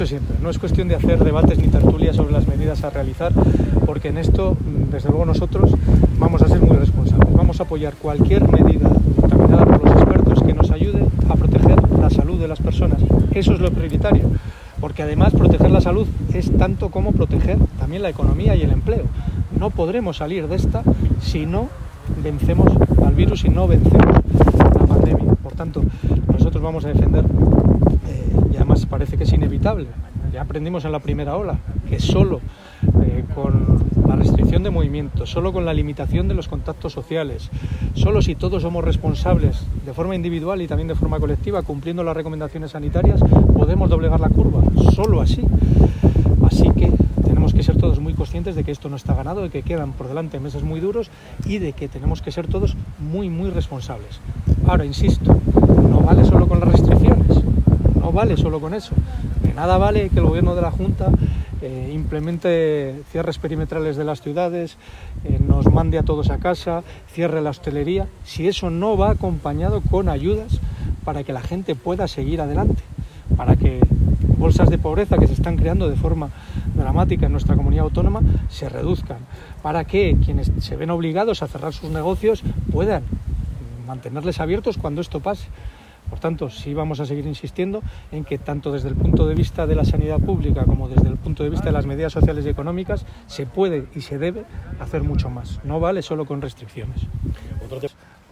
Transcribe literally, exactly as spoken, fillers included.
Siempre. No es cuestión de hacer debates ni tertulias sobre las medidas a realizar, porque en esto, desde luego, nosotros vamos a ser muy responsables. Vamos a apoyar cualquier medida dictaminada por los expertos que nos ayude a proteger la salud de las personas. Eso es lo prioritario, porque además proteger la salud es tanto como proteger también la economía y el empleo. No podremos salir de esta si no vencemos al virus y no vencemos la pandemia. Por tanto, nosotros vamos a defender, eh, y además parece que es inevitable, ya aprendimos en la primera ola, que solo eh, con la restricción de movimientos, solo con la limitación de los contactos sociales, solo si todos somos responsables de forma individual y también de forma colectiva, cumpliendo las recomendaciones sanitarias, podemos doblegar la curva, solo así. Así que tenemos que ser todos muy conscientes de que esto no está ganado, de que quedan por delante meses muy duros y de que tenemos que ser todos muy, muy responsables. Ahora, insisto, no vale solo con las restricciones, no vale solo con eso. De nada vale que el gobierno de la Junta eh, implemente cierres perimetrales de las ciudades, eh, nos mande a todos a casa, cierre la hostelería, si eso no va acompañado con ayudas para que la gente pueda seguir adelante, para que bolsas de pobreza que se están creando de forma dramática en nuestra comunidad autónoma se reduzcan, para que quienes se ven obligados a cerrar sus negocios puedan mantenerles abiertos cuando esto pase. Por tanto, sí vamos a seguir insistiendo en que tanto desde el punto de vista de la sanidad pública como desde el punto de vista de las medidas sociales y económicas se puede y se debe hacer mucho más. No vale solo con restricciones.